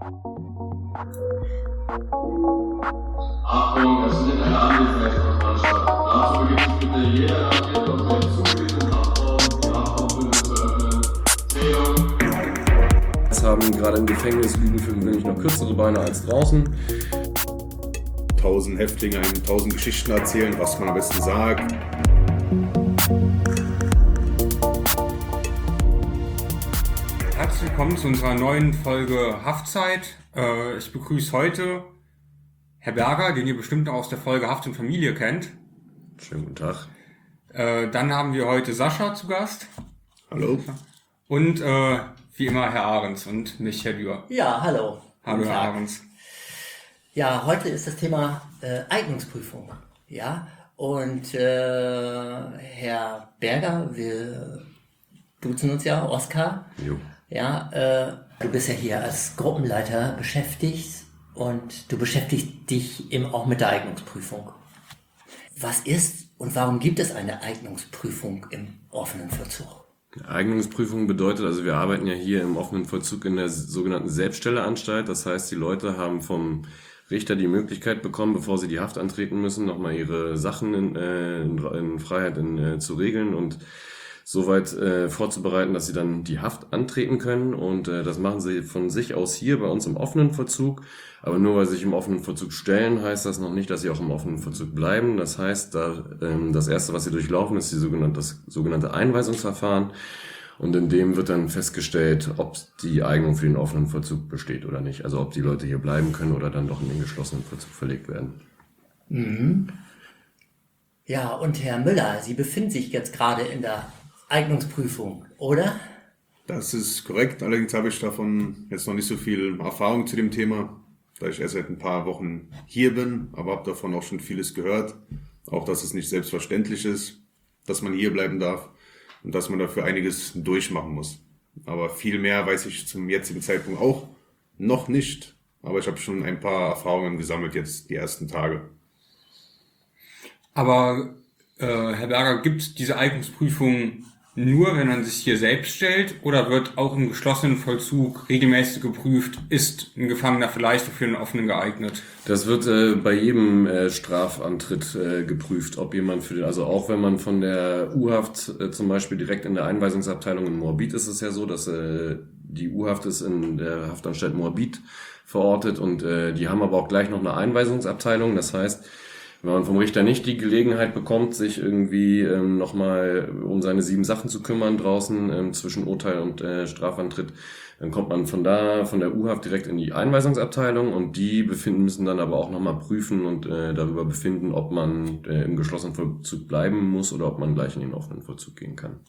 Achtung, es findet eine Anwesenheitskontrolle statt. Dazu begibt sich bitte jeder Nachricht auf den zugehörigen Achtung, die Achtung zu öffnen. Zählung. Es haben gerade im Gefängnis Lügen für gewöhnlich noch kürzere Beine als draußen. 1000 Häftlinge einem 1000 Geschichten erzählen, was man am besten sagt. Herzlich willkommen zu unserer neuen Folge Haftzeit. Ich begrüße heute Herr Berger, den ihr bestimmt auch aus der Folge Haft und Familie kennt. Schönen guten Tag. Dann haben wir heute Sascha zu Gast. Hallo. Und wie immer Herr Ahrens und mich, Herr Dürr. Ja, hallo. Hallo, Guten Herr Tag. Ahrens. Ja, heute ist das Thema Eignungsprüfung. Ja, und Herr Berger, wir duzen uns ja, Oskar. Jo. Ja, du bist ja hier als Gruppenleiter beschäftigt und du beschäftigst dich eben auch mit der Eignungsprüfung. Was ist und warum gibt es eine Eignungsprüfung im offenen Vollzug? Eignungsprüfung bedeutet, also wir arbeiten ja hier im offenen Vollzug in der sogenannten Selbststelleanstalt. Das heißt, die Leute haben vom Richter die Möglichkeit bekommen, bevor sie die Haft antreten müssen, nochmal ihre Sachen in Freiheit zu regeln und soweit vorzubereiten, dass sie dann die Haft antreten können. Und das machen sie von sich aus hier bei uns im offenen Vollzug. Aber nur weil sie sich im offenen Vollzug stellen, heißt das noch nicht, dass sie auch im offenen Vollzug bleiben. Das heißt, das Erste, was sie durchlaufen, ist das sogenannte Einweisungsverfahren. Und in dem wird dann festgestellt, ob die Eignung für den offenen Vollzug besteht oder nicht. Also ob die Leute hier bleiben können oder dann doch in den geschlossenen Vollzug verlegt werden. Mhm. Ja, und Herr Müller, Sie befinden sich jetzt gerade in der Eignungsprüfung, oder? Das ist korrekt, allerdings habe ich davon jetzt noch nicht so viel Erfahrung zu dem Thema, da ich erst seit ein paar Wochen hier bin, aber habe davon auch schon vieles gehört. Auch, dass es nicht selbstverständlich ist, dass man hier bleiben darf und dass man dafür einiges durchmachen muss. Aber viel mehr weiß ich zum jetzigen Zeitpunkt auch noch nicht. Aber ich habe schon ein paar Erfahrungen gesammelt jetzt die ersten Tage. Aber Herr Berger, gibt es diese Eignungsprüfung nur, wenn man sich hier selbst stellt, oder wird auch im geschlossenen Vollzug regelmäßig geprüft, ist ein Gefangener vielleicht für einen offenen geeignet? Das wird bei jedem Strafantritt geprüft, ob jemand also auch wenn man von der U-Haft zum Beispiel direkt in der Einweisungsabteilung in Moabit ist es ja so, dass die U-Haft ist in der Haftanstalt Moabit verortet und die haben aber auch gleich noch eine Einweisungsabteilung. Das heißt, wenn man vom Richter nicht die Gelegenheit bekommt, sich irgendwie nochmal um seine 7 Sachen zu kümmern draußen zwischen Urteil und Strafantritt, dann kommt man von der U-Haft direkt in die Einweisungsabteilung und die müssen dann aber auch nochmal prüfen und darüber befinden, ob man im geschlossenen Vollzug bleiben muss oder ob man gleich in den offenen Vollzug gehen kann.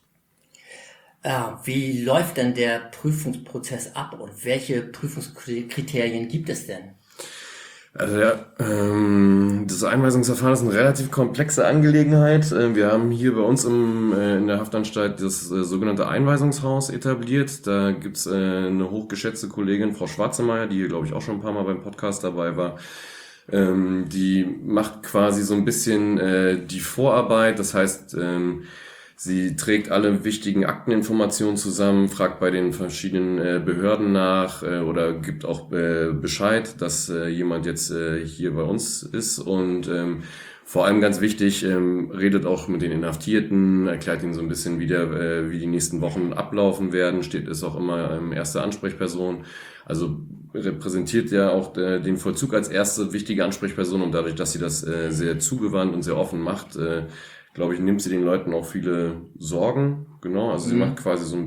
Wie läuft denn der Prüfungsprozess ab und welche Prüfungskriterien gibt es denn? Also das Einweisungsverfahren ist eine relativ komplexe Angelegenheit. Wir haben hier bei uns in der Haftanstalt das sogenannte Einweisungshaus etabliert. Da gibt's eine hochgeschätzte Kollegin, Frau Schwarzemeyer, die hier, glaube ich, auch schon ein paar Mal beim Podcast dabei war. Die macht quasi so ein bisschen die Vorarbeit. Das heißt, sie trägt alle wichtigen Akteninformationen zusammen, fragt bei den verschiedenen Behörden nach oder gibt auch Bescheid, dass jemand jetzt hier bei uns ist und vor allem ganz wichtig, redet auch mit den Inhaftierten, erklärt ihnen so ein bisschen, wie die nächsten Wochen ablaufen werden, ist auch immer erste Ansprechperson, also repräsentiert ja auch den Vollzug als erste wichtige Ansprechperson und dadurch, dass sie das sehr zugewandt und sehr offen macht, glaube ich, nimmt sie den Leuten auch viele Sorgen, genau, also sie macht quasi so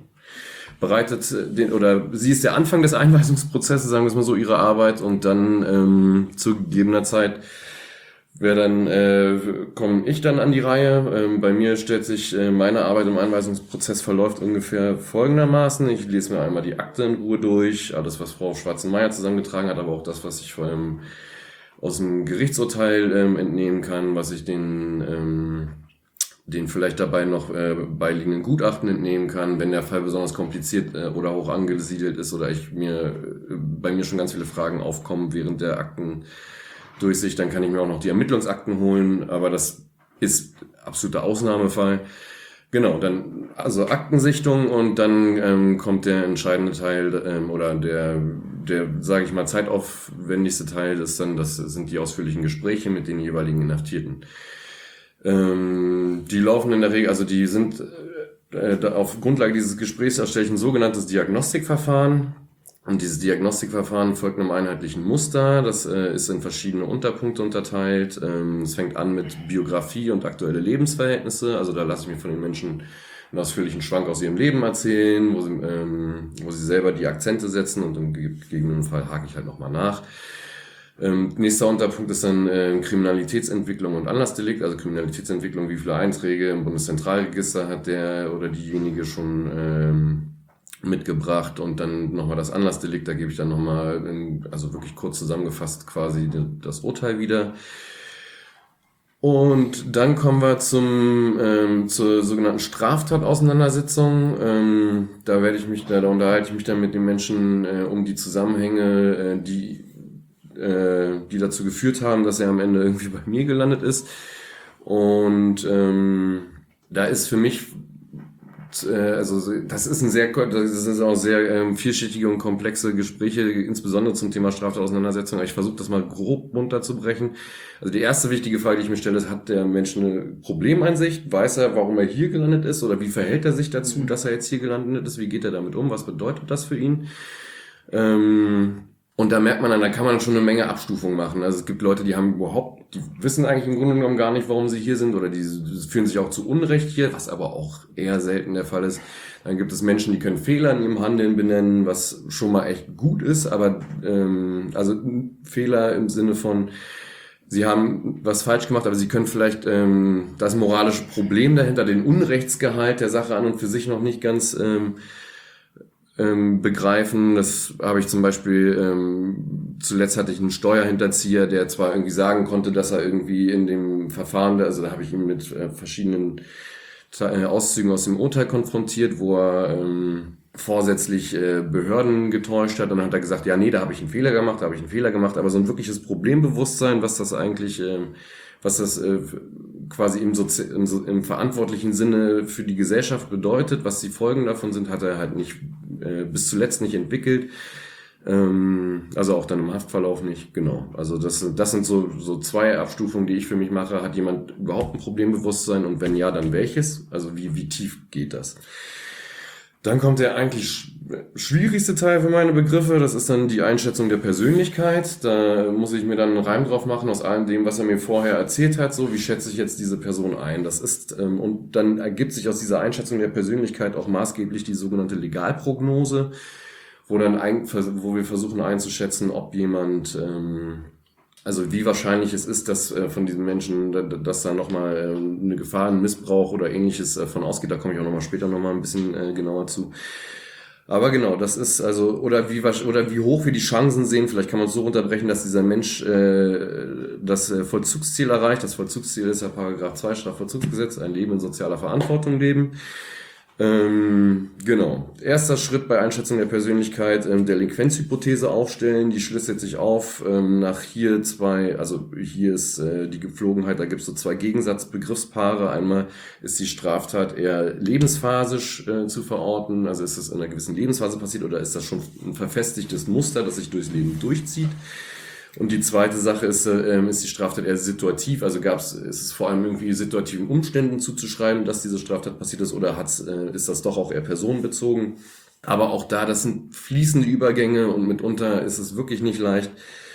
sie ist der Anfang des Einweisungsprozesses, sagen wir es mal so, ihre Arbeit und dann zu gegebener Zeit komme ich dann an die Reihe. Bei mir stellt sich meine Arbeit im Einweisungsprozess verläuft ungefähr folgendermaßen. Ich lese mir einmal die Akte in Ruhe durch, alles, was Frau Schwarzenmeyer zusammengetragen hat, aber auch das, was ich vor allem aus dem Gerichtsurteil entnehmen kann, was ich den vielleicht dabei noch beiliegenden Gutachten entnehmen kann, wenn der Fall besonders kompliziert oder hoch angesiedelt ist oder bei mir schon ganz viele Fragen aufkommen während der Aktendurchsicht, dann kann ich mir auch noch die Ermittlungsakten holen, aber das ist absoluter Ausnahmefall. Genau, dann also Aktensichtung und dann kommt der entscheidende Teil oder der sage ich mal zeitaufwendigste Teil ist dann, das sind die ausführlichen Gespräche mit den jeweiligen Inhaftierten. Die laufen in der Regel, also die sind auf Grundlage dieses Gesprächs erstelle ich ein sogenanntes Diagnostikverfahren. Und dieses Diagnostikverfahren folgt einem einheitlichen Muster. Das ist in verschiedene Unterpunkte unterteilt. Es fängt an mit Biografie und aktuelle Lebensverhältnisse. Also da lasse ich mir von den Menschen einen ausführlichen Schwank aus ihrem Leben erzählen, wo sie selber die Akzente setzen und im gegebenen Fall hake ich halt nochmal nach. Nächster Unterpunkt ist dann Kriminalitätsentwicklung und Anlassdelikt. Also Kriminalitätsentwicklung, wie viele Einträge im Bundeszentralregister hat der oder diejenige schon mitgebracht, und dann nochmal das Anlassdelikt, da gebe ich dann nochmal, also wirklich kurz zusammengefasst quasi das Urteil wieder. Und dann kommen wir zur sogenannten Straftatauseinandersetzung. Da unterhalte ich mich dann mit den Menschen um die Zusammenhänge, die dazu geführt haben, dass er am Ende irgendwie bei mir gelandet ist. Und da ist für mich also das sind auch sehr vielschichtige und komplexe Gespräche, insbesondere zum Thema Straftatauseinandersetzung. Ich versuche das mal grob runterzubrechen. Also die erste wichtige Frage, die ich mir stelle, ist, hat der Mensch eine Problemeinsicht? Weiß er, warum er hier gelandet ist? Oder wie verhält er sich dazu, dass er jetzt hier gelandet ist? Wie geht er damit um? Was bedeutet das für ihn? Und da merkt man dann, da kann man schon eine Menge Abstufungen machen. Also es gibt Leute, die wissen eigentlich im Grunde genommen gar nicht, warum sie hier sind, oder die fühlen sich auch zu Unrecht hier, was aber auch eher selten der Fall ist. Dann gibt es Menschen, die können Fehler in ihrem Handeln benennen, was schon mal echt gut ist, aber also Fehler im Sinne von, sie haben was falsch gemacht, aber sie können vielleicht das moralische Problem dahinter, den Unrechtsgehalt der Sache an und für sich noch nicht ganz begreifen. Das habe ich zum Beispiel, zuletzt hatte ich einen Steuerhinterzieher, der zwar irgendwie sagen konnte, dass er irgendwie in dem Verfahren, also da habe ich ihn mit verschiedenen Auszügen aus dem Urteil konfrontiert, wo er vorsätzlich Behörden getäuscht hat, und dann hat er gesagt, ja nee, da habe ich einen Fehler gemacht, aber so ein wirkliches Problembewusstsein, was das eigentlich, was das quasi im verantwortlichen Sinne für die Gesellschaft bedeutet, was die Folgen davon sind, hat er halt nicht bis zuletzt nicht entwickelt. Also auch dann im Haftverlauf nicht, genau. Also das sind so zwei Abstufungen, die ich für mich mache. Hat jemand überhaupt ein Problembewusstsein, und wenn ja, dann welches? Also wie tief geht das? Dann kommt der eigentlich schwierigste Teil für meine Begriffe, das ist dann die Einschätzung der Persönlichkeit. Da muss ich mir dann einen Reim drauf machen aus allem dem, was er mir vorher erzählt hat, so wie schätze ich jetzt diese Person ein. Das ist, und dann ergibt sich aus dieser Einschätzung der Persönlichkeit auch maßgeblich die sogenannte Legalprognose, wo wir versuchen einzuschätzen, ob jemand, also wie wahrscheinlich es ist, dass von diesem Menschen, dass da nochmal eine Gefahr, ein Missbrauch oder ähnliches von ausgeht. Da komme ich auch nochmal später nochmal ein bisschen genauer zu. Aber genau, das ist also, oder wie hoch wir die Chancen sehen, vielleicht kann man es so runterbrechen, dass dieser Mensch das Vollzugsziel erreicht. Das Vollzugsziel ist ja Paragraph 2 Strafvollzugsgesetz, ein Leben in sozialer Verantwortung leben. Genau. Erster Schritt bei Einschätzung der Persönlichkeit, Delinquenzhypothese aufstellen. Die schlüsselt sich auf nach hier ist die Gepflogenheit, da gibt es so zwei Gegensatzbegriffspaare. Einmal ist die Straftat eher lebensphasisch zu verorten, also ist es in einer gewissen Lebensphase passiert, oder ist das schon ein verfestigtes Muster, das sich durchs Leben durchzieht? Und die zweite Sache ist die Straftat eher situativ, also ist es vor allem irgendwie situativen Umständen zuzuschreiben, dass diese Straftat passiert ist, oder ist das doch auch eher personenbezogen? Aber auch das sind fließende Übergänge, und mitunter ist es wirklich nicht leicht,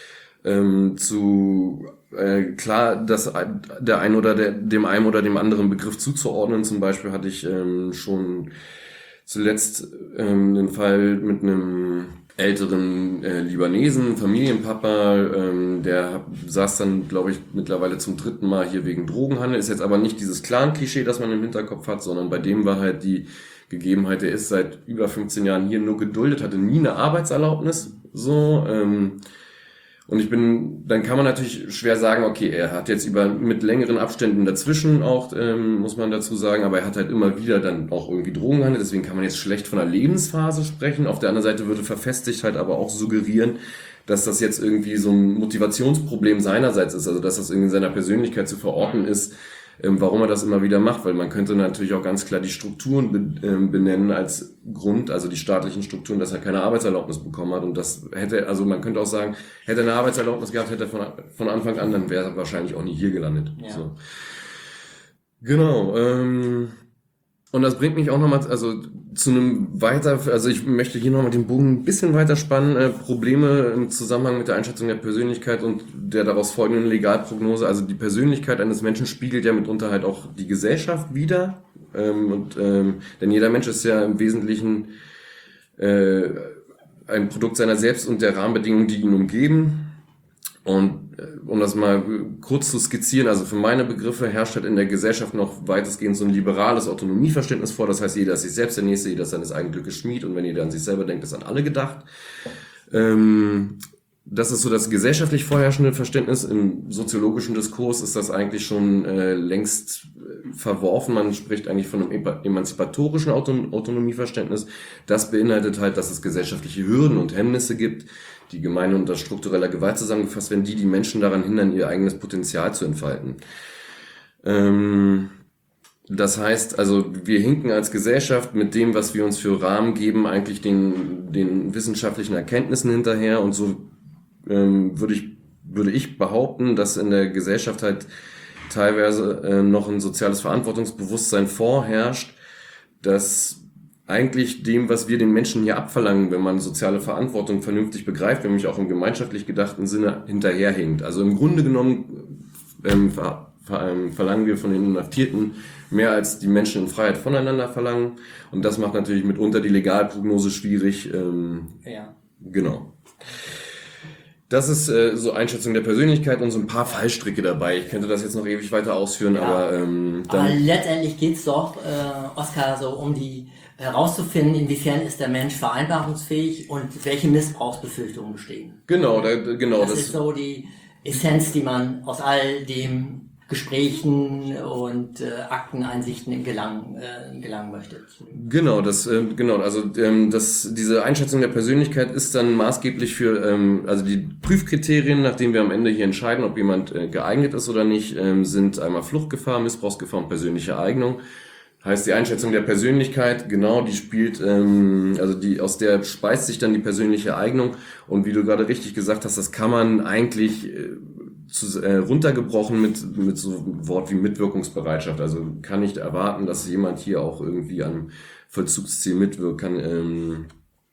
klar, dass dem einen oder dem anderen Begriff zuzuordnen. Zum Beispiel hatte ich schon zuletzt den Fall mit einem älteren Libanesen, Familienpapa, der saß dann, glaube ich, mittlerweile zum 3. Mal hier wegen Drogenhandel. Ist jetzt aber nicht dieses Clan-Klischee, das man im Hinterkopf hat, sondern bei dem war halt die Gegebenheit, er ist seit über 15 Jahren hier nur geduldet, hatte nie eine Arbeitserlaubnis, so, und dann kann man natürlich schwer sagen, okay, er hat jetzt mit längeren Abständen dazwischen auch, muss man dazu sagen, aber er hat halt immer wieder dann auch irgendwie Drogenhandel, deswegen kann man jetzt schlecht von einer Lebensphase sprechen. Auf der anderen Seite würde verfestigt halt aber auch suggerieren, dass das jetzt irgendwie so ein Motivationsproblem seinerseits ist, also dass das irgendwie in seiner Persönlichkeit zu verorten ist, warum er das immer wieder macht, weil man könnte natürlich auch ganz klar die Strukturen benennen als Grund, also die staatlichen Strukturen, dass er keine Arbeitserlaubnis bekommen hat und das hätte, also man könnte auch sagen, hätte er eine Arbeitserlaubnis gehabt, hätte er von Anfang an, dann wäre er wahrscheinlich auch nie hier gelandet. Ja. So. Genau, und das bringt mich auch nochmal, also zu einem also ich möchte hier nochmal den Bogen ein bisschen weiter spannen, Probleme im Zusammenhang mit der Einschätzung der Persönlichkeit und der daraus folgenden Legalprognose. Also die Persönlichkeit eines Menschen spiegelt ja mitunter halt auch die Gesellschaft wider, denn jeder Mensch ist ja im Wesentlichen ein Produkt seiner selbst und der Rahmenbedingungen, die ihn umgeben. Und um das mal kurz zu skizzieren, also für meine Begriffe herrscht halt in der Gesellschaft noch weitestgehend so ein liberales Autonomieverständnis vor. Das heißt, jeder ist sich selbst der Nächste, jeder ist seines eigenen Glückes Schmied und wenn jeder an sich selber denkt, ist an alle gedacht. Das ist so das gesellschaftlich vorherrschende Verständnis. Im soziologischen Diskurs ist das eigentlich schon längst verworfen. Man spricht eigentlich von einem emanzipatorischen Autonomieverständnis. Das beinhaltet halt, dass es gesellschaftliche Hürden und Hemmnisse gibt, die gemein unter struktureller Gewalt zusammengefasst werden, die Menschen daran hindern, ihr eigenes Potenzial zu entfalten. Das heißt, also wir hinken als Gesellschaft mit dem, was wir uns für Rahmen geben, eigentlich den wissenschaftlichen Erkenntnissen hinterher und so würde ich behaupten, dass in der Gesellschaft halt teilweise noch ein soziales Verantwortungsbewusstsein vorherrscht, das eigentlich dem, was wir den Menschen hier abverlangen, wenn man soziale Verantwortung vernünftig begreift, nämlich auch im gemeinschaftlich gedachten Sinne hinterherhinkt. Also im Grunde genommen verlangen wir von den Inhaftierten mehr als die Menschen in Freiheit voneinander verlangen und das macht natürlich mitunter die Legalprognose schwierig. Ja. Genau. Das ist so Einschätzung der Persönlichkeit und so ein paar Fallstricke dabei. Ich könnte das jetzt noch ewig weiter ausführen, Ja. aber Aber letztendlich geht's doch, Oskar, so um die herauszufinden, inwiefern ist der Mensch vereinbarungsfähig und welche Missbrauchsbefürchtungen bestehen. genau, Das ist so die Essenz, die man aus all dem Gesprächen und Akteneinsichten gelangen möchte. Genau, diese Einschätzung der Persönlichkeit ist dann maßgeblich für, also die Prüfkriterien, nachdem wir am Ende hier entscheiden, ob jemand geeignet ist oder nicht, sind einmal Fluchtgefahr, Missbrauchsgefahr und persönliche Eignung. Heißt, die Einschätzung der Persönlichkeit, genau, die spielt, aus der speist sich dann die persönliche Eignung und wie du gerade richtig gesagt hast, das kann man eigentlich runtergebrochen mit so einem Wort wie Mitwirkungsbereitschaft. Also kann nicht erwarten, dass jemand hier auch irgendwie am Vollzugsziel mitwirken kann,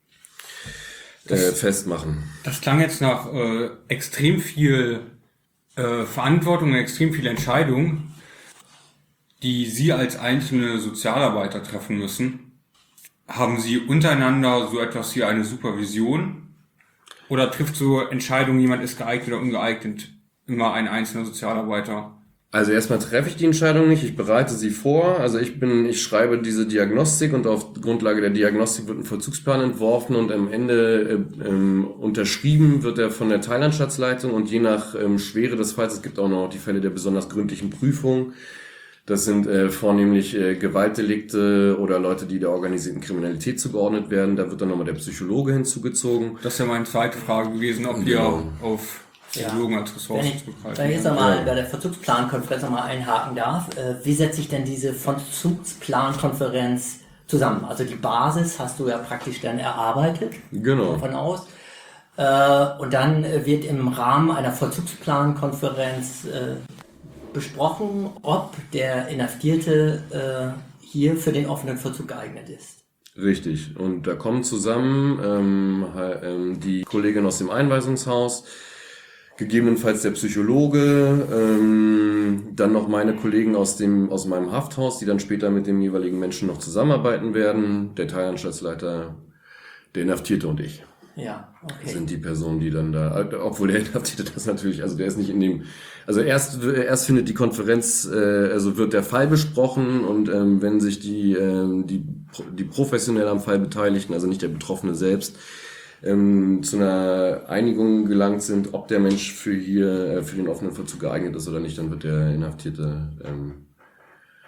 festmachen. Das klang jetzt nach extrem viel Verantwortung, extrem viel Entscheidung, die Sie als einzelne Sozialarbeiter treffen müssen. Haben Sie untereinander so etwas wie eine Supervision? Oder trifft so Entscheidung, jemand ist geeignet oder ungeeignet, immer ein einzelner Sozialarbeiter? Also erstmal treffe ich die Entscheidung nicht, ich bereite sie vor. Also ich schreibe diese Diagnostik und auf Grundlage der Diagnostik wird ein Vollzugsplan entworfen und am Ende unterschrieben wird er von der Teilanstaltsleitung und je nach Schwere des Falls, es gibt auch noch die Fälle der besonders gründlichen Prüfung. Das sind vornehmlich Gewaltdelikte oder Leute, die der organisierten Kriminalität zugeordnet werden. Da wird dann nochmal der Psychologe hinzugezogen. Das ist ja meine zweite Frage gewesen, ob wir auf Psychologen als Ressource Wenn ich zurückgreifen. jetzt nochmal bei der Vollzugsplankonferenz nochmal einhaken darf, wie setzt sich denn diese Vollzugsplankonferenz zusammen? Also die Basis hast du ja praktisch dann erarbeitet, Genau. davon aus. Und dann wird im Rahmen einer Vollzugsplankonferenz besprochen, ob der Inhaftierte hier für den offenen Vollzug geeignet ist. Richtig. Und da kommen zusammen die Kollegin aus dem Einweisungshaus, gegebenenfalls der Psychologe, dann noch meine Kollegen aus meinem Hafthaus, die dann später mit dem jeweiligen Menschen noch zusammenarbeiten werden, der Teilanstaltsleiter, der Inhaftierte und ich. Ja, okay. Sind die Personen, die dann da, obwohl der Inhaftierte das natürlich, also der ist nicht in dem, also erst findet die Konferenz, also wird der Fall besprochen und wenn sich die professionell am Fall Beteiligten, also nicht der Betroffene selbst, zu einer Einigung gelangt sind, ob der Mensch für den offenen Vollzug geeignet ist oder nicht, dann wird der Inhaftierte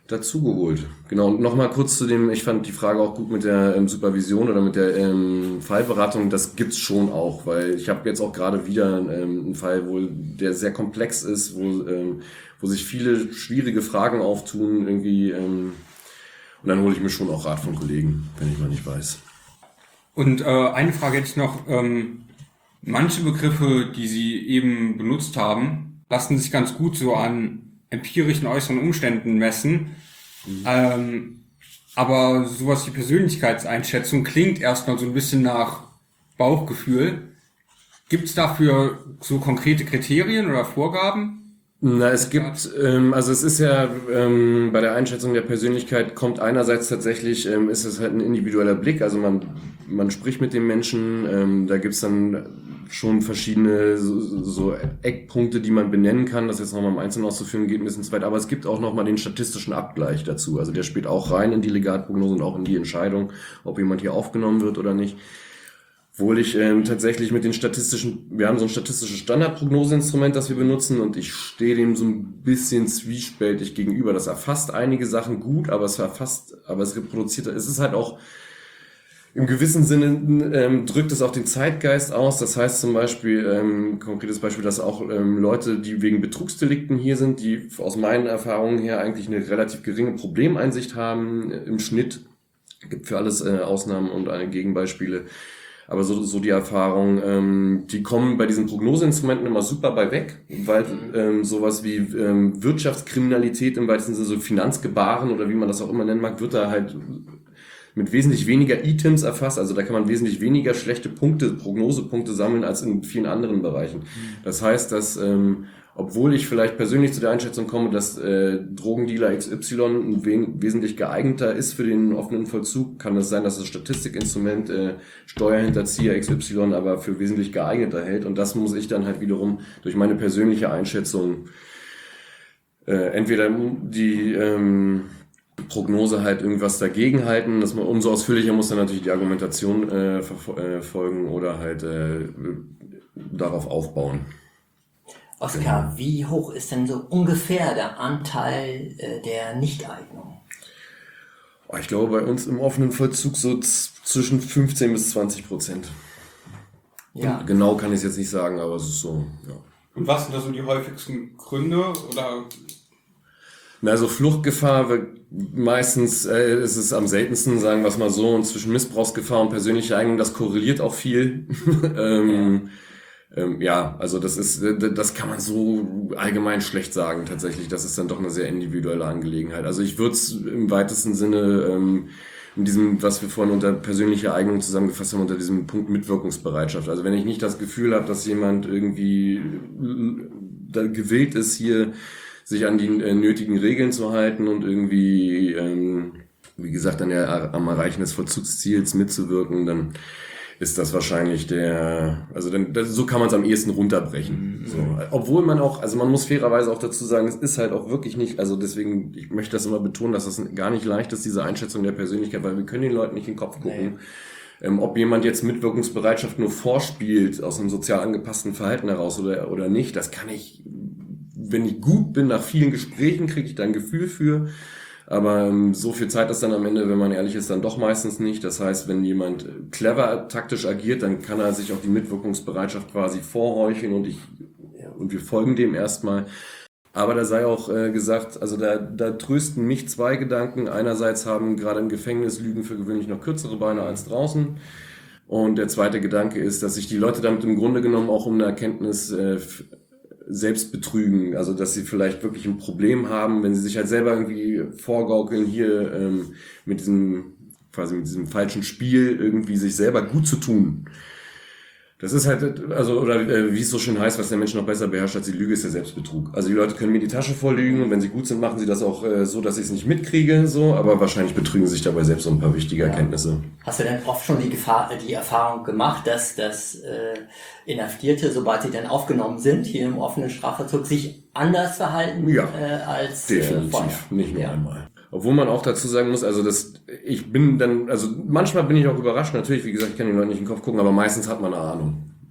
dazugeholt. Genau, und nochmal kurz zu dem, ich fand die Frage auch gut mit der Supervision oder mit der Fallberatung, das gibt's schon auch, weil ich habe jetzt auch gerade wieder einen Fall, der sehr komplex ist, wo sich viele schwierige Fragen auftun irgendwie, und dann hole ich mir schon auch Rat von Kollegen, wenn ich mal nicht weiß. Und eine Frage jetzt noch, manche Begriffe, die Sie eben benutzt haben, lassen sich ganz gut so an empirischen äußeren Umständen messen. Aber sowas wie Persönlichkeitseinschätzung klingt erstmal so ein bisschen nach Bauchgefühl. Gibt es dafür so konkrete Kriterien oder Vorgaben? Na, es gibt, also es ist ja bei der Einschätzung der Persönlichkeit kommt einerseits tatsächlich, ist es halt ein individueller Blick, also man spricht mit dem Menschen, da gibt's dann schon verschiedene so Eckpunkte, die man benennen kann, das jetzt nochmal im Einzelnen auszuführen geht ein bisschen zu weit, aber es gibt auch nochmal den statistischen Abgleich dazu, also der spielt auch rein in die Legatprognose und auch in die Entscheidung, ob jemand hier aufgenommen wird oder nicht. Obwohl ich tatsächlich mit den wir haben so ein statistisches Standardprognoseinstrument, das wir benutzen und ich stehe dem so ein bisschen zwiespältig gegenüber. Das erfasst einige Sachen gut, aber es reproduziert, es ist halt auch im gewissen Sinne drückt es auch den Zeitgeist aus. Das heißt zum Beispiel, konkretes Beispiel, dass auch Leute, die wegen Betrugsdelikten hier sind, die aus meinen Erfahrungen her eigentlich eine relativ geringe Problemeinsicht haben im Schnitt, gibt für alles Ausnahmen und Gegenbeispiele. Aber so die Erfahrung, die kommen bei diesen Prognoseinstrumenten immer super bei weg, weil sowas wie Wirtschaftskriminalität im weitesten Sinne, so Finanzgebaren oder wie man das auch immer nennen mag, wird da halt mit wesentlich weniger Items erfasst. Also da kann man wesentlich weniger schlechte Prognosepunkte sammeln als in vielen anderen Bereichen. Das heißt, dass obwohl ich vielleicht persönlich zu der Einschätzung komme, dass Drogendealer XY wesentlich geeigneter ist für den offenen Vollzug, kann es sein, dass das Statistikinstrument Steuerhinterzieher XY aber für wesentlich geeigneter hält. Und das muss ich dann halt wiederum durch meine persönliche Einschätzung entweder die Prognose halt irgendwas dagegen halten, dass man umso ausführlicher muss dann natürlich die Argumentation folgen oder halt darauf aufbauen. Oskar, wie hoch ist denn so ungefähr der Anteil der Nichteignung? Ich glaube, bei uns im offenen Vollzug so zwischen 15-20%. Ja. Genau kann ich es jetzt nicht sagen, aber es ist so, ja. Und was sind da so die häufigsten Gründe? Oder? Also Fluchtgefahr wird meistens, ist es am seltensten, sagen wir es mal so, und zwischen Missbrauchsgefahr und persönlicher Eignung, das korreliert auch viel. Ja, also das kann man so allgemein schlecht sagen tatsächlich. Das ist dann doch eine sehr individuelle Angelegenheit. Also ich würde es im weitesten Sinne in diesem, was wir vorhin unter persönliche Eignung zusammengefasst haben, unter diesem Punkt Mitwirkungsbereitschaft. Also wenn ich nicht das Gefühl habe, dass jemand irgendwie gewillt ist, hier sich an die nötigen Regeln zu halten und irgendwie, wie gesagt, am Erreichen des Vollzugsziels mitzuwirken, dann ist das wahrscheinlich so kann man es am ehesten runterbrechen. So. Obwohl man auch, also man muss fairerweise auch dazu sagen, es ist halt auch wirklich nicht, also deswegen, ich möchte das immer betonen, dass das gar nicht leicht ist, diese Einschätzung der Persönlichkeit, weil wir können den Leuten nicht in den Kopf gucken. Ob jemand jetzt Mitwirkungsbereitschaft nur vorspielt, aus einem sozial angepassten Verhalten heraus oder nicht, das kann ich, wenn ich gut bin, nach vielen Gesprächen kriege ich da ein Gefühl für. Aber so viel Zeit ist dann am Ende, wenn man ehrlich ist, dann doch meistens nicht. Das heißt, wenn jemand clever taktisch agiert, dann kann er sich auch die Mitwirkungsbereitschaft quasi vorheucheln und wir folgen dem erstmal. Aber da sei auch gesagt, also da trösten mich zwei Gedanken. Einerseits haben gerade im Gefängnis Lügen für gewöhnlich noch kürzere Beine als draußen. Und der zweite Gedanke ist, dass sich die Leute damit im Grunde genommen auch um eine Erkenntnis selbst betrügen, also dass sie vielleicht wirklich ein Problem haben, wenn sie sich halt selber irgendwie vorgaukeln, hier mit diesem falschen Spiel irgendwie sich selber gut zu tun. Das ist halt, also, oder wie es so schön heißt, was der Mensch noch besser beherrscht als die Lüge, ist der Selbstbetrug. Also die Leute können mir die Tasche voll lügen und wenn sie gut sind, machen sie das auch so, dass ich es nicht mitkriege, so, aber wahrscheinlich betrügen sie sich dabei selbst so ein paar wichtige Erkenntnisse. Hast du denn oft schon die Erfahrung gemacht, dass Inhaftierte, sobald sie dann aufgenommen sind, hier im offenen Strafvollzug, sich anders verhalten als definitiv, vorher? Nicht nur einmal. Obwohl man auch dazu sagen muss, also manchmal bin ich auch überrascht, natürlich, wie gesagt, ich kann den Leuten nicht in den Kopf gucken, aber meistens hat man eine Ahnung.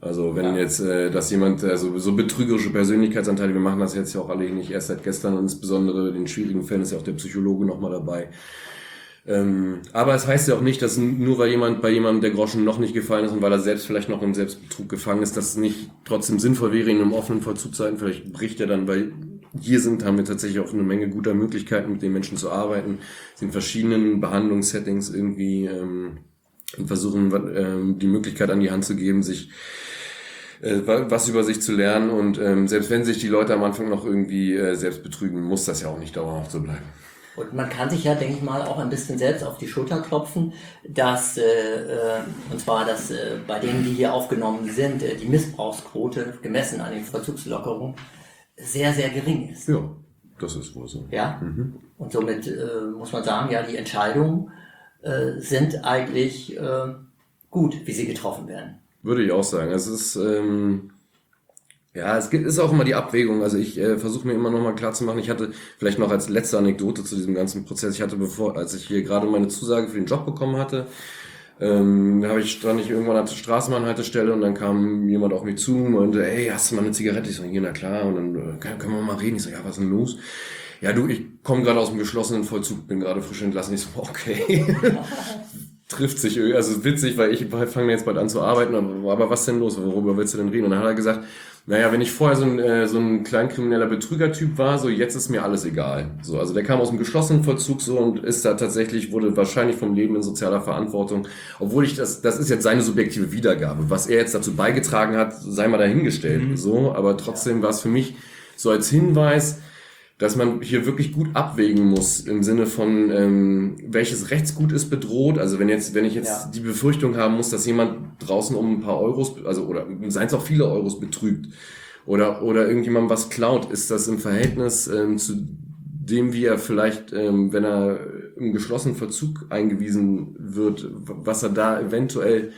Also wenn jetzt, dass jemand, also so betrügerische Persönlichkeitsanteile, wir machen das jetzt ja auch alle nicht erst seit gestern und insbesondere in schwierigen Fällen ist ja auch der Psychologe nochmal dabei. Aber es heißt ja auch nicht, dass nur weil bei jemandem der Groschen noch nicht gefallen ist und weil er selbst vielleicht noch im Selbstbetrug gefangen ist, dass es nicht trotzdem sinnvoll wäre, ihn im offenen Vollzug zu halten. Vielleicht bricht er dann, weil haben wir tatsächlich auch eine Menge guter Möglichkeiten, mit den Menschen zu arbeiten, in verschiedenen Behandlungssettings irgendwie und versuchen die Möglichkeit an die Hand zu geben, sich was über sich zu lernen und selbst wenn sich die Leute am Anfang noch irgendwie selbst betrügen, muss das ja auch nicht dauerhaft so bleiben. Und man kann sich ja, denke ich mal, auch ein bisschen selbst auf die Schulter klopfen, dass bei denen, die hier aufgenommen sind, die Missbrauchsquote gemessen an den Vollzugslockerungen sehr, sehr gering ist. Ja, das ist wohl so. Ja? Und somit muss man sagen, ja, die Entscheidungen sind eigentlich gut, wie sie getroffen werden. Würde ich auch sagen. Es ist ist auch immer die Abwägung. Also ich versuche mir immer noch mal klar zu machen, ich hatte vielleicht noch als letzte Anekdote zu diesem ganzen Prozess, ich hatte als ich hier gerade meine Zusage für den Job bekommen hatte, stand ich irgendwann an der Straßenbahnhaltestelle und dann kam jemand auf mich zu und meinte, ey, hast du mal eine Zigarette? Ich so, hier, na klar, und dann können wir mal reden. Ich so, ja, was ist denn los? Ja, du, ich komme gerade aus dem geschlossenen Vollzug, bin gerade frisch entlassen. Ich so, okay. Trifft sich irgendwie, also witzig, weil ich fange jetzt bald an zu arbeiten, aber was denn los? Worüber willst du denn reden? Und dann hat er gesagt, naja, wenn ich vorher so ein kleinkrimineller Betrügertyp war, so jetzt ist mir alles egal. So, also der kam aus dem geschlossenen Vollzug so und ist da tatsächlich, wurde wahrscheinlich vom Leben in sozialer Verantwortung, obwohl das ist jetzt seine subjektive Wiedergabe. Was er jetzt dazu beigetragen hat, sei mal dahingestellt. So, aber trotzdem war es für mich so als Hinweis, dass man hier wirklich gut abwägen muss im Sinne von welches Rechtsgut ist bedroht. Also wenn ich jetzt die Befürchtung haben muss, dass jemand draußen um ein paar Euros, also oder seien es auch viele Euros betrügt oder irgendjemandem was klaut, ist das im Verhältnis zu dem, wie er vielleicht, wenn er im geschlossenen Vollzug eingewiesen wird, was er da eventuell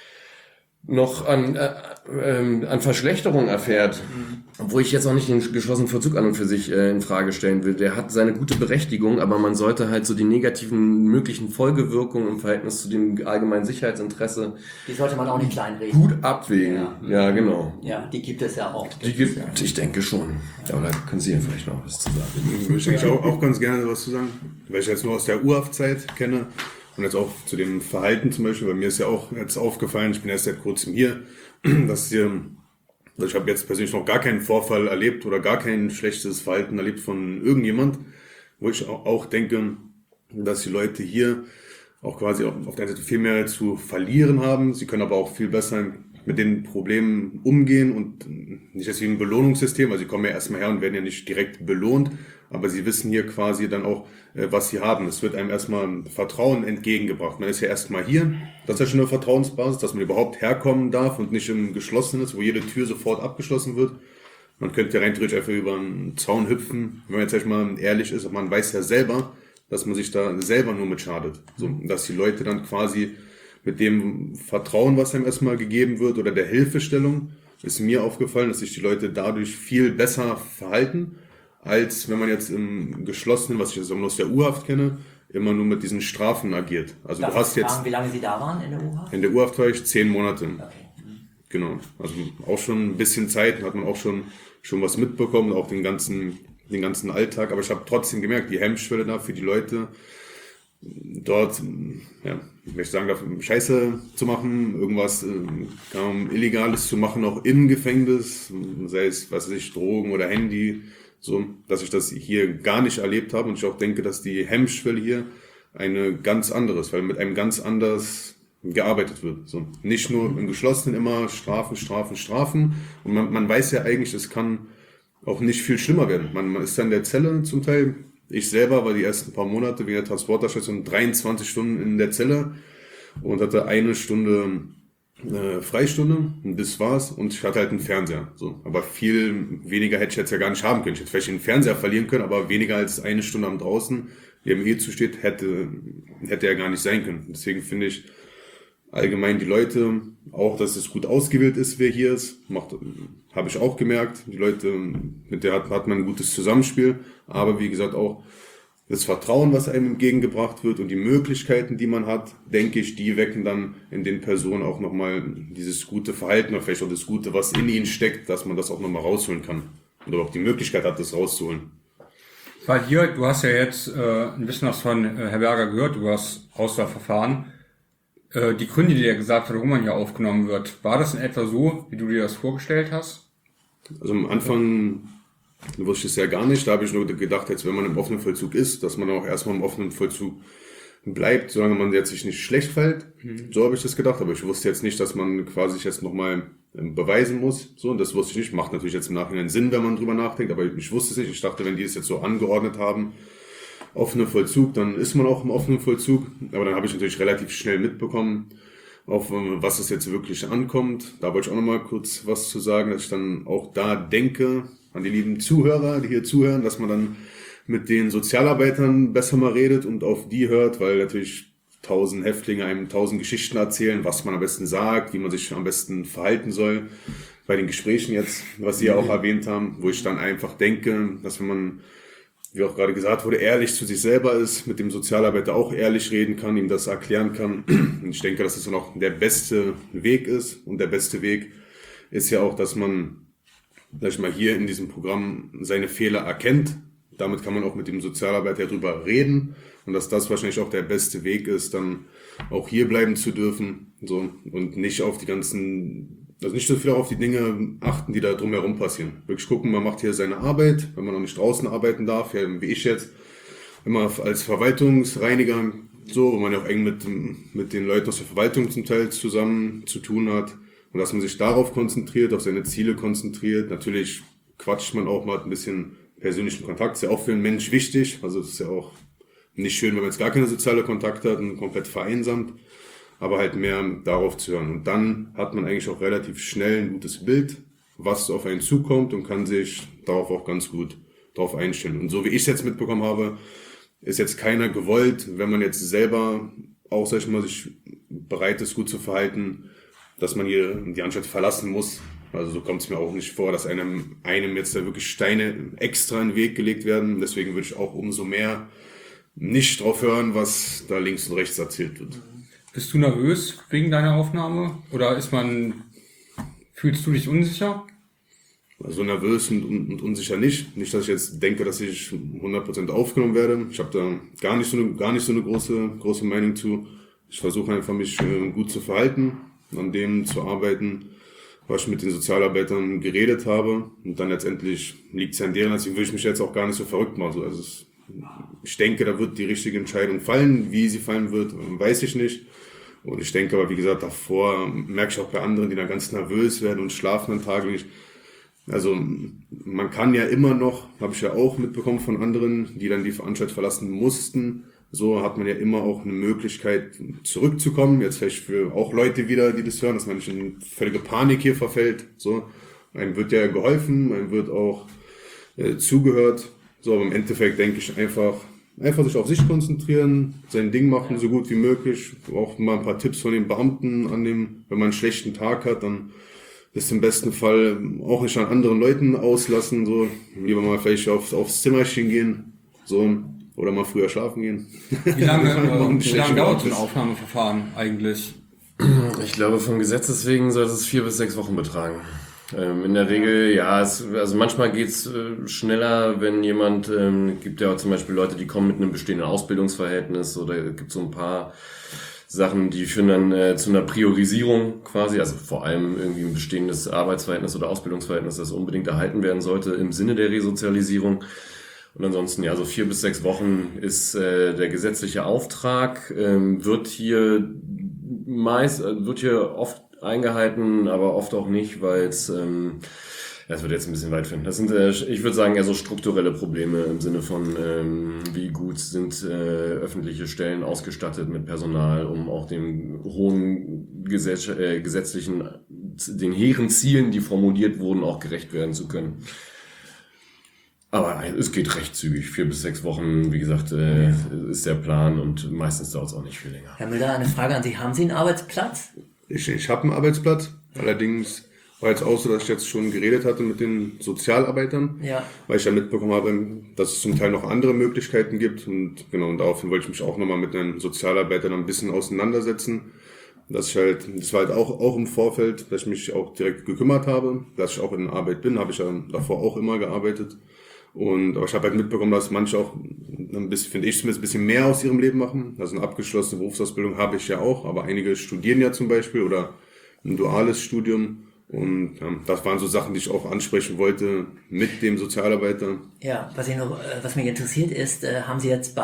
noch an Verschlechterung erfährt, obwohl ich jetzt auch nicht den geschlossenen Vollzug an und für sich in Frage stellen will. Der hat seine gute Berechtigung, aber man sollte halt so die negativen möglichen Folgewirkungen im Verhältnis zu dem allgemeinen Sicherheitsinteresse Die sollte man auch nicht kleinreden. gut abwägen. Ja, genau. Ja, die gibt es ja auch. Ich denke schon. Aber da können Sie ja vielleicht noch was zu sagen. Würde ich eigentlich auch ganz gerne was zu sagen, weil ich jetzt nur aus der U-Haft-Zeit kenne. Und jetzt auch zu dem Verhalten zum Beispiel, bei mir ist ja auch jetzt aufgefallen, ich bin erst seit kurzem hier, dass ich habe jetzt persönlich noch gar keinen Vorfall erlebt oder gar kein schlechtes Verhalten erlebt von irgendjemand, wo ich auch denke, dass die Leute hier auch quasi auf der einen Seite viel mehr zu verlieren haben. Sie können aber auch viel besser mit den Problemen umgehen und nicht deswegen ein Belohnungssystem, also sie kommen ja erstmal her und werden ja nicht direkt belohnt, aber sie wissen hier quasi dann auch, was sie haben. Es wird einem erstmal Vertrauen entgegengebracht. Man ist ja erstmal hier, das ist ja schon eine Vertrauensbasis, dass man überhaupt herkommen darf und nicht im Geschlossenen ist, wo jede Tür sofort abgeschlossen wird. Man könnte ja rein theoretisch einfach über einen Zaun hüpfen, wenn man jetzt mal ehrlich ist, man weiß ja selber, dass man sich da selber nur mit schadet. So, dass die Leute dann quasi mit dem Vertrauen, was einem erstmal gegeben wird oder der Hilfestellung, ist mir aufgefallen, dass sich die Leute dadurch viel besser verhalten, als wenn man jetzt im Geschlossenen, was ich jetzt aus der U-Haft kenne, immer nur mit diesen Strafen agiert. Also Darf du hast ich jetzt... fragen, wie lange Sie da waren in der U-Haft? In der U-Haft war ich 10 Monate. Okay. Genau. Also auch schon ein bisschen Zeit, hat man auch schon was mitbekommen, auch den ganzen Alltag. Aber ich habe trotzdem gemerkt, die Hemmschwelle da für die Leute, dort, ja, ich möchte sagen, Scheiße zu machen, irgendwas Illegales zu machen, auch im Gefängnis, sei es, was weiß ich, Drogen oder Handy, so, dass ich das hier gar nicht erlebt habe und ich auch denke, dass die Hemmschwelle hier eine ganz andere ist, weil mit einem ganz anders gearbeitet wird. So, nicht nur im Geschlossenen immer Strafen und man weiß ja eigentlich, es kann auch nicht viel schlimmer werden. Man ist dann in der Zelle zum Teil. Ich selber war die ersten paar Monate wegen der Transporterstation 23 Stunden in der Zelle und hatte 1 Stunde Freistunde und das war's und ich hatte halt einen Fernseher. So, aber viel weniger hätte ich jetzt ja gar nicht haben können. Ich hätte vielleicht den Fernseher verlieren können, aber weniger als 1 Stunde am draußen, der im zusteht, hätte ja gar nicht sein können. Deswegen finde ich allgemein die Leute, auch dass es gut ausgewählt ist, wer hier ist, habe ich auch gemerkt. Die Leute, mit der hat man ein gutes Zusammenspiel, aber wie gesagt auch, das Vertrauen, was einem entgegengebracht wird und die Möglichkeiten, die man hat, denke ich, die wecken dann in den Personen auch nochmal dieses gute Verhalten oder vielleicht auch das Gute, was in ihnen steckt, dass man das auch nochmal rausholen kann. Oder auch die Möglichkeit hat, das rauszuholen. Weil hier, du hast ja jetzt ein bisschen was von Herr Berger gehört über das Auswahlverfahren. Die Gründe, die er gesagt hat, wo man hier aufgenommen wird, war das in etwa so, wie du dir das vorgestellt hast? Also am Anfang wusste ich es ja gar nicht. Da habe ich nur gedacht, jetzt wenn man im offenen Vollzug ist, dass man auch erstmal im offenen Vollzug bleibt, solange man jetzt sich nicht schlecht verhält. So habe ich das gedacht. Aber ich wusste jetzt nicht, dass man quasi sich jetzt nochmal beweisen muss. So, und das wusste ich nicht. Macht natürlich jetzt im Nachhinein Sinn, wenn man drüber nachdenkt. Aber ich wusste es nicht. Ich dachte, wenn die es jetzt so angeordnet haben, offener Vollzug, dann ist man auch im offenen Vollzug. Aber dann habe ich natürlich relativ schnell mitbekommen, auf was es jetzt wirklich ankommt. Da wollte ich auch nochmal kurz was zu sagen, dass ich dann auch da denke, an die lieben Zuhörer, die hier zuhören, dass man dann mit den Sozialarbeitern besser mal redet und auf die hört, weil natürlich 1000 Häftlinge einem 1000 Geschichten erzählen, was man am besten sagt, wie man sich am besten verhalten soll. Bei den Gesprächen jetzt, was Sie ja auch erwähnt haben, wo ich dann einfach denke, dass wenn man, wie auch gerade gesagt wurde, ehrlich zu sich selber ist, mit dem Sozialarbeiter auch ehrlich reden kann, ihm das erklären kann. Und ich denke, dass das dann auch der beste Weg ist. Und der beste Weg ist ja auch, dass man, sag ich mal, hier in diesem Programm seine Fehler erkennt. Damit kann man auch mit dem Sozialarbeiter drüber reden. Und dass das wahrscheinlich auch der beste Weg ist, dann auch hier bleiben zu dürfen. So, und nicht auf die ganzen, also nicht so viel auf die Dinge achten, die da drumherum passieren. Wirklich gucken, man macht hier seine Arbeit, wenn man noch nicht draußen arbeiten darf, ja, wie ich jetzt, immer als Verwaltungsreiniger, so, wo man ja auch eng mit den Leuten aus der Verwaltung zum Teil zusammen zu tun hat. Und dass man sich darauf konzentriert, auf seine Ziele konzentriert. Natürlich quatscht man auch mal ein bisschen persönlichen Kontakt, ist ja auch für einen Mensch wichtig. Also es ist ja auch nicht schön, wenn man jetzt gar keine soziale Kontakte hat und komplett vereinsamt, aber halt mehr darauf zu hören. Und dann hat man eigentlich auch relativ schnell ein gutes Bild, was auf einen zukommt und kann sich darauf auch ganz gut drauf einstellen. Und so wie ich es jetzt mitbekommen habe, ist jetzt keiner gewollt, wenn man jetzt selber auch, sag ich mal, sich bereit ist, gut zu verhalten, dass man hier die Anstalt verlassen muss. Also so kommt es mir auch nicht vor, dass einem jetzt da wirklich Steine extra in den Weg gelegt werden. Deswegen würde ich auch umso mehr nicht drauf hören, was da links und rechts erzählt wird. Bist du nervös wegen deiner Aufnahme? Oder fühlst du dich unsicher? Also nervös und unsicher nicht. Nicht, dass ich jetzt denke, dass ich 100% aufgenommen werde. Ich habe da gar nicht so eine große Meinung zu. Ich versuche einfach, mich gut zu verhalten, an dem zu arbeiten, was ich mit den Sozialarbeitern geredet habe. Und dann letztendlich liegt es ja an deren, deswegen will ich mich jetzt auch gar nicht so verrückt machen. Also ich denke, da wird die richtige Entscheidung fallen. Wie sie fallen wird, weiß ich nicht. Und ich denke aber, wie gesagt, davor merke ich auch bei anderen, die dann ganz nervös werden und schlafen dann Tage nicht. Also man kann ja immer noch, habe ich ja auch mitbekommen von anderen, die dann die Anstalt verlassen mussten, so hat man ja immer auch eine Möglichkeit zurückzukommen. Jetzt vielleicht für auch Leute wieder, die das hören, dass man nicht in völlige Panik hier verfällt. So, einem wird ja geholfen, einem wird auch zugehört. So, aber im Endeffekt denke ich einfach sich auf sich konzentrieren, sein Ding machen, so gut wie möglich. Auch mal ein paar Tipps von den Beamten annehmen. Wenn man einen schlechten Tag hat, dann das im besten Fall auch nicht an anderen Leuten auslassen. So, lieber mal vielleicht aufs Zimmerchen gehen. So. Oder mal früher schlafen gehen. Wie lange dauert so ein Aufnahmeverfahren eigentlich? Ich glaube, vom Gesetz wegen sollte es 4 bis 6 Wochen betragen. In der Regel, ja, also manchmal geht's schneller, wenn jemand, gibt ja auch zum Beispiel Leute, die kommen mit einem bestehenden Ausbildungsverhältnis, oder gibt so ein paar Sachen, die führen dann zu einer Priorisierung quasi, also vor allem irgendwie ein bestehendes Arbeitsverhältnis oder Ausbildungsverhältnis, das unbedingt erhalten werden sollte im Sinne der Resozialisierung. Und ansonsten, ja, so 4 bis 6 Wochen ist der gesetzliche Auftrag, wird hier oft eingehalten, aber oft auch nicht, weil es, das wird jetzt ein bisschen weit finden. Das sind, ich würde sagen, eher so strukturelle Probleme im Sinne von, wie gut sind öffentliche Stellen ausgestattet mit Personal, um auch den hohen gesetzlichen, den hehren Zielen, die formuliert wurden, auch gerecht werden zu können. Aber es geht recht zügig. 4 bis 6 Wochen, wie gesagt, ist der Plan, und meistens dauert es auch nicht viel länger. Herr Müller, eine Frage an Sie. Haben Sie einen Arbeitsplatz? Ich habe einen Arbeitsplatz, allerdings war jetzt auch so, dass ich jetzt schon geredet hatte mit den Sozialarbeitern, Ja. weil ich ja mitbekommen habe, dass es zum Teil noch andere Möglichkeiten gibt und genau, und daraufhin wollte ich mich auch nochmal mit einem Sozialarbeiter dann ein bisschen auseinandersetzen. Das war halt auch im Vorfeld, dass ich mich auch direkt gekümmert habe, dass ich auch in Arbeit bin, habe ich ja davor auch immer gearbeitet. Aber ich habe halt mitbekommen, dass manche auch ein bisschen, finde ich zumindest, ein bisschen mehr aus ihrem Leben machen. Also eine abgeschlossene Berufsausbildung habe ich ja auch, aber einige studieren ja zum Beispiel oder ein duales Studium. Und das waren so Sachen, die ich auch ansprechen wollte mit dem Sozialarbeiter. Ja, was mich interessiert ist, haben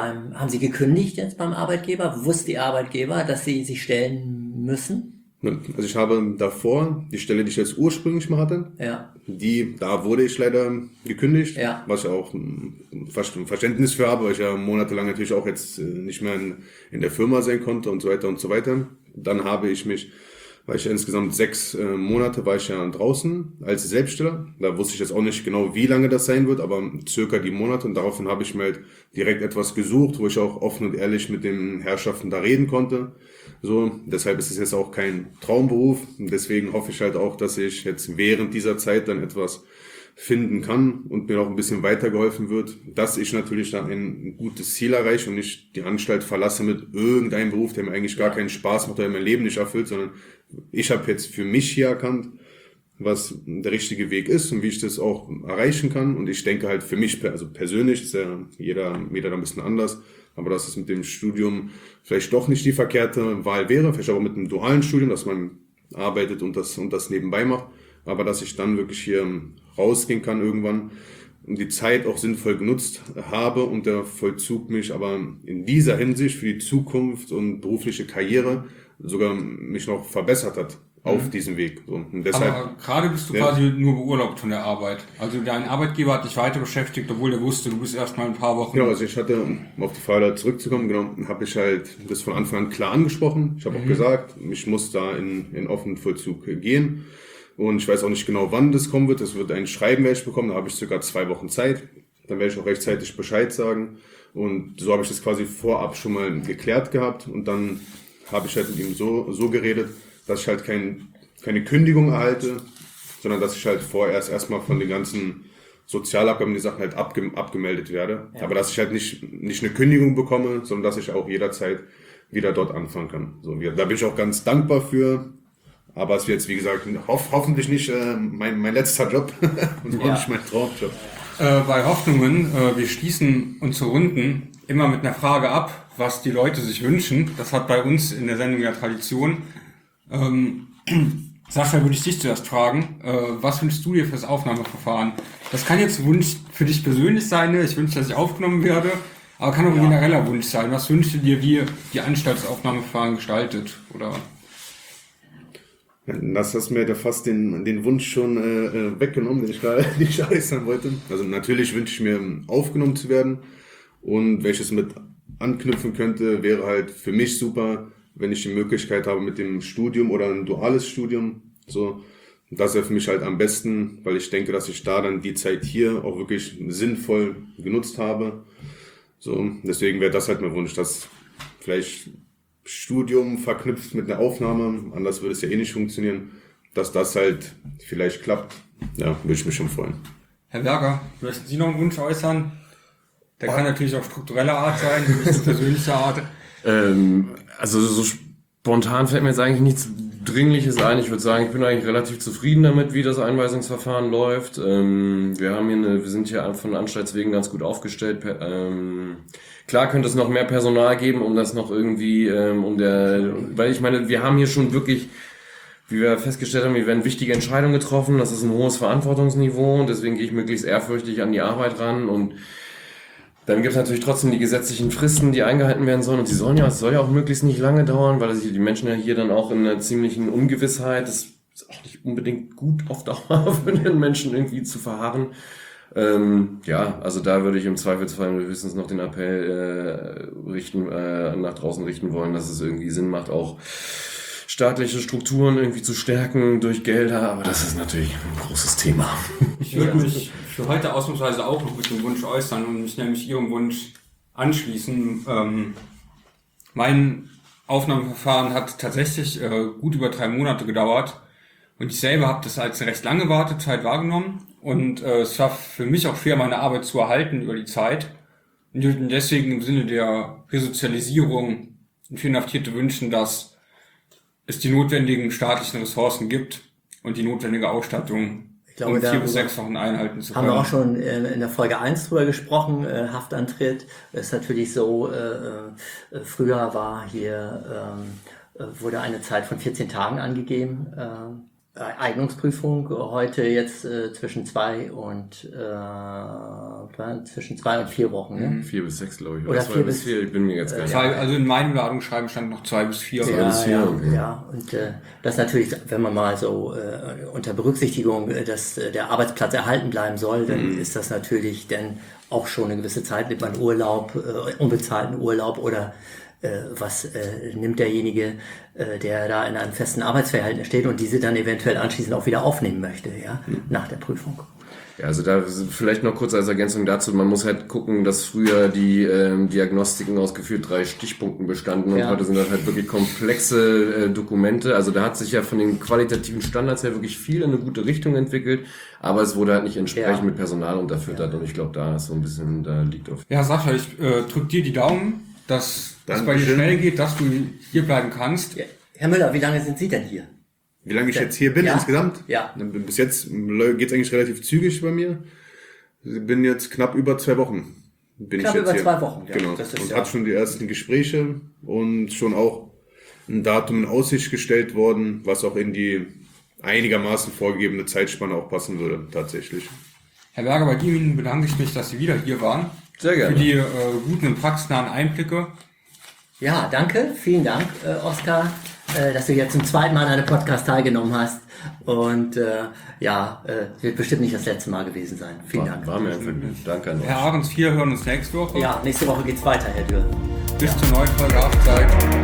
Sie gekündigt jetzt beim Arbeitgeber? Wusste die Arbeitgeber, dass Sie sich stellen müssen? Also ich habe davor die Stelle, die ich jetzt ursprünglich mal hatte, Ja. da wurde ich leider gekündigt, Ja. was ich auch fast ein Verständnis für habe, weil ich ja monatelang natürlich auch jetzt nicht mehr in der Firma sein konnte und so weiter und so weiter. Dann habe ich mich, weil ich ja insgesamt 6 Monate war ich ja draußen als Selbstständiger. Da wusste ich jetzt auch nicht genau, wie lange das sein wird, aber circa die Monate. Und daraufhin habe ich mir halt direkt etwas gesucht, wo ich auch offen und ehrlich mit den Herrschaften da reden konnte. So, deshalb ist es jetzt auch kein Traumberuf. Und deswegen hoffe ich halt auch, dass ich jetzt während dieser Zeit dann etwas finden kann und mir auch ein bisschen weitergeholfen wird, dass ich natürlich dann ein gutes Ziel erreiche und nicht die Anstalt verlasse mit irgendeinem Beruf, der mir eigentlich gar keinen Spaß macht oder mein Leben nicht erfüllt, sondern ich habe jetzt für mich hier erkannt, was der richtige Weg ist und wie ich das auch erreichen kann. Und ich denke halt für mich, also persönlich ist ja jeder da ein bisschen anders, aber dass es mit dem Studium vielleicht doch nicht die verkehrte Wahl wäre, vielleicht auch mit einem dualen Studium, dass man arbeitet und das nebenbei macht, aber dass ich dann wirklich hier rausgehen kann irgendwann und die Zeit auch sinnvoll genutzt habe und der Vollzug mich aber in dieser Hinsicht für die Zukunft und berufliche Karriere sogar mich noch verbessert hat auf diesem Weg. So, und deshalb, Aber gerade bist du quasi nur beurlaubt von der Arbeit. Also dein Arbeitgeber hat dich weiter beschäftigt, obwohl er wusste, du bist erst mal ein paar Wochen... genau, also ich hatte, um auf die Frage zurückzukommen, genau, habe ich halt das von Anfang an klar angesprochen. Ich habe auch gesagt, ich muss da in offenen Vollzug gehen. Und ich weiß auch nicht genau, wann das kommen wird. Das wird ein Schreiben, werde ich bekommen. Da habe ich circa 2 Wochen Zeit. Dann werde ich auch rechtzeitig Bescheid sagen. Und so habe ich das quasi vorab schon mal geklärt gehabt. Und dann habe ich halt mit ihm so geredet, dass ich halt keine Kündigung erhalte, sondern dass ich halt vorerst erstmal von den ganzen Sozialabgaben, die Sachen halt abgemeldet werde. Ja. Aber dass ich halt nicht eine Kündigung bekomme, sondern dass ich auch jederzeit wieder dort anfangen kann. So, da bin ich auch ganz dankbar für. Aber es wird jetzt, wie gesagt, hoffentlich nicht mein letzter Job und auch nicht mein Traumjob. Bei Hoffnungen, wir schließen unsere Runden immer mit einer Frage ab, was die Leute sich wünschen. Das hat bei uns in der Sendung ja Tradition. Sascha, würde ich dich zuerst fragen, was wünschst du dir fürs Aufnahmeverfahren? Das kann jetzt ein Wunsch für dich persönlich sein, ne? Ich wünsche, dass ich aufgenommen werde, aber kann auch ein genereller Wunsch sein. Was wünschst du dir, wie die Anstalt das Aufnahmeverfahren gestaltet? Oder? Das hast mir ja fast den Wunsch schon weggenommen, den ich gerade nicht äußern wollte. Also natürlich wünsche ich mir, aufgenommen zu werden. Und welches mit anknüpfen könnte, wäre halt für mich super, wenn ich die Möglichkeit habe mit dem Studium oder ein duales Studium. So, das wäre für mich halt am besten, weil ich denke, dass ich da dann die Zeit hier auch wirklich sinnvoll genutzt habe. So, deswegen wäre das halt mein Wunsch, dass vielleicht Studium verknüpft mit einer Aufnahme, anders würde es ja eh nicht funktionieren, dass das halt vielleicht klappt. Ja, würde ich mich schon freuen. Herr Berger, möchten Sie noch einen Wunsch äußern? Der kann natürlich auch struktureller Art sein, nicht persönlicher Art. Also so spontan fällt mir jetzt eigentlich nichts Dringliches ein. Ich würde sagen, ich bin eigentlich relativ zufrieden damit, wie das Einweisungsverfahren läuft. Wir sind hier von Anstaltswegen ganz gut aufgestellt. Klar könnte es noch mehr Personal geben, um das noch irgendwie, weil ich meine, wir haben hier schon wirklich, wie wir festgestellt haben, hier werden wichtige Entscheidungen getroffen. Das ist ein hohes Verantwortungsniveau und deswegen gehe ich möglichst ehrfürchtig an die Arbeit ran und dann gibt es natürlich trotzdem die gesetzlichen Fristen, die eingehalten werden sollen. Und es soll ja auch möglichst nicht lange dauern, weil die Menschen ja hier dann auch in einer ziemlichen Ungewissheit, das ist auch nicht unbedingt gut auf Dauer für den Menschen irgendwie zu verharren. Also da würde ich im Zweifelsfall höchstens noch den Appell nach draußen richten wollen, dass es irgendwie Sinn macht, auch staatliche Strukturen irgendwie zu stärken durch Gelder. Aber das ist natürlich ein großes Thema. Ich würde mich für heute ausnahmsweise auch noch mit dem Wunsch äußern und mich nämlich Ihrem Wunsch anschließen. Mein Aufnahmeverfahren hat tatsächlich gut über 3 Monate gedauert Und ich selber habe das als eine recht lange Wartezeit wahrgenommen. Und es war für mich auch schwer, meine Arbeit zu erhalten über die Zeit. Und deswegen im Sinne der Resozialisierung für Inhaftierte wünschen, dass es die notwendigen staatlichen Ressourcen gibt und die notwendige Ausstattung, glaube, um 4 bis darüber 6 Wochen einhalten zu haben können. wir auch schon in der Folge 1 drüber gesprochen. Haftantritt ist natürlich so, früher war hier, wurde eine Zeit von 14 Tagen angegeben, Eignungsprüfung, heute jetzt zwischen 2 und 4 Wochen. Ne? 4 bis 6, glaube ich. Oder 2 4 bis bis 4, ich bin mir jetzt gar nicht. Also in meinem Ladungsschreiben stand noch 2 bis 4. bis vier, okay. Ja, und das natürlich, wenn man mal so unter Berücksichtigung, dass der Arbeitsplatz erhalten bleiben soll, dann ist das natürlich dann auch schon eine gewisse Zeit, nimmt man Urlaub, unbezahlten Urlaub oder was nimmt derjenige, der da in einem festen Arbeitsverhältnis steht und diese dann eventuell anschließend auch wieder aufnehmen möchte, ja, nach der Prüfung. Ja, also da vielleicht noch kurz als Ergänzung dazu, man muss halt gucken, dass früher die Diagnostiken aus gefühlt 3 Stichpunkten bestanden und heute sind das halt wirklich komplexe Dokumente. Also da hat sich ja von den qualitativen Standards her wirklich viel in eine gute Richtung entwickelt, aber es wurde halt nicht entsprechend mit Personal unterfüttert und ich glaube, da ist so ein bisschen, da liegt auf. Ja, Sascha, ich drück dir die Daumen, dass es bei dir Dankeschön. schnell geht, dass du hier bleiben kannst. Ja. Herr Müller, wie lange sind Sie denn hier? Wie lange ich jetzt hier bin Ja. insgesamt? Ja. Bis jetzt geht's eigentlich relativ zügig bei mir. Ich bin jetzt knapp über 2 Wochen. Knapp über 2 Wochen, ja. Genau. Das ist Und ja- hat schon die ersten Gespräche und schon auch ein Datum in Aussicht gestellt worden, was auch in die einigermaßen vorgegebene Zeitspanne auch passen würde, tatsächlich. Herr Berger, bei Ihnen bedanke ich mich, dass Sie wieder hier waren. Sehr gerne. Für die guten und praxisnahen Einblicke. Ja, danke, vielen Dank, Oskar, dass du jetzt zum 2. Mal an einem Podcast teilgenommen hast. Und wird bestimmt nicht das letzte Mal gewesen sein. Vielen Dank. War mir ein Vergnügen. Danke an euch. Herr Ahrens, wir hören uns nächste Woche. Ja, nächste Woche geht's weiter, Herr Dürr. Bis zur neuen Folge Haftzeit.